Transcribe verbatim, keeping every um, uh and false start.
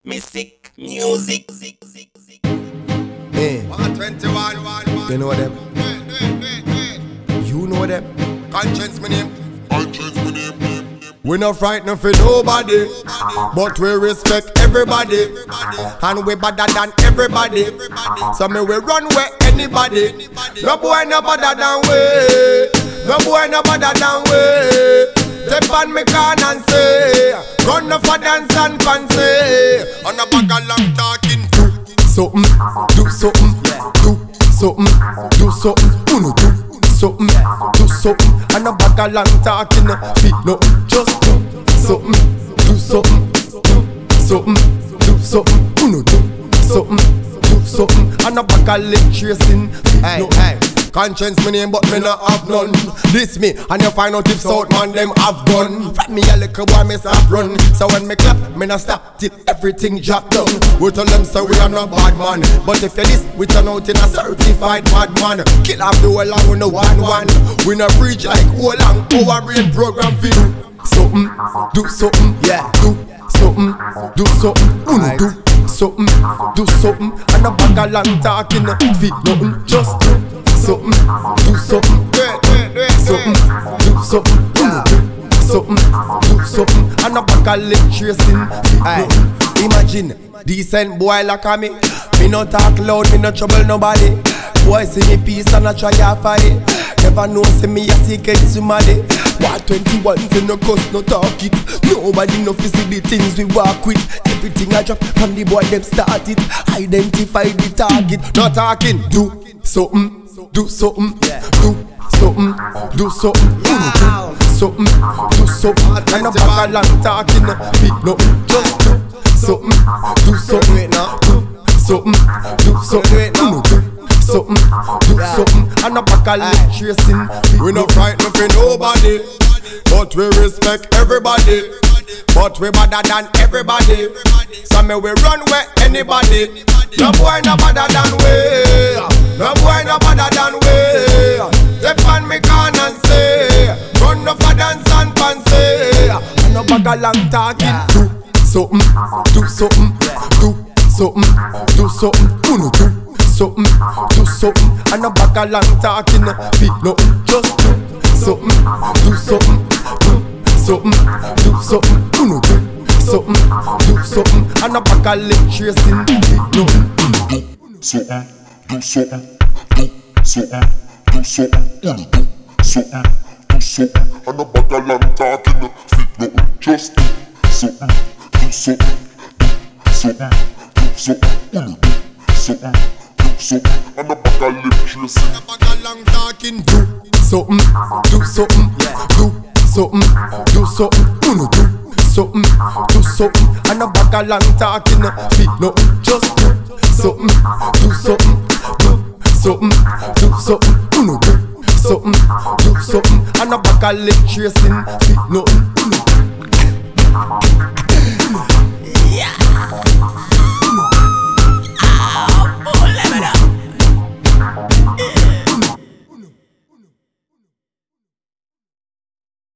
Music, music, Hey, one twenty-one, you know them. You know them. Conscience my name. Conscience my name. We not frightened for nobody, but we respect everybody, and we better than everybody. So me we run where anybody. No boy no better than we. No boy no better than we. Step on me can and say, run no for dance and fancy. On a bag of long talking. Do something, do something, do something, do something, uno do something, do something, and a bag of long talking, feet no, just do something, do something, do something, do something, uno do something, do something, and a bag of leg tracing, feet no. Hey, hey. Conscience my name but me not have none. This me and you find out if South man them have gun. From me a little boy me stop run. So when me clap me not stop till everything drop down. We tell them so we are not bad man, but if you this we turn out in a certified bad man. Kill off the whole and we no one one. We not preach like whole long our brain program for do something, do something, yeah, do something, do something, uno do something, do something, and a bag of long talking, feet nothing, just do something, do something, something, do something, yeah. do something, do something, and a bag of leg tracing. Aye. Imagine, decent boy like a me. Me no talk loud, me no trouble nobody. Boy see me peace and I try to fight. Never know see me a secret somebody. What twenty-one say no cuss, no talk it. Nobody no fi see the things we walk with. Everything I drop from the boy them start it. Identify the target, no talking. Do something, do something, yeah. do something, do something, yeah. do something, do something, and a bag of long talking, feet no, just do something, do something, do something, do something, do something, do something, and a bag of leg tracing. We no frightened for nobody, but we respect everybody. But we better than everybody. So me we run where anybody. No boy no better than we. No boy no better than we. Step on me can and say, run no for dance and fancy. And no bag of long talking. Do something, do something, do something, do something, uno do something, do something, and no bag of long talking. Feet no, just do something, do something, do something, do something, uno do something, do something, and a bag of leg tracing. No, do something, do something, do something, do something, uno do something, do something, and a bag of long talking. Feet no, just do something, do something, do something, do something, uno do something, do something, and a bag of leg tracing. A bag of long talking. Do something, do something, do something, do something, uno do something, do something, and a bag of long talking, feet no, just do something, do something, do something, do something, uno do something, do something, and a bag of leg tracing, feet no, uno.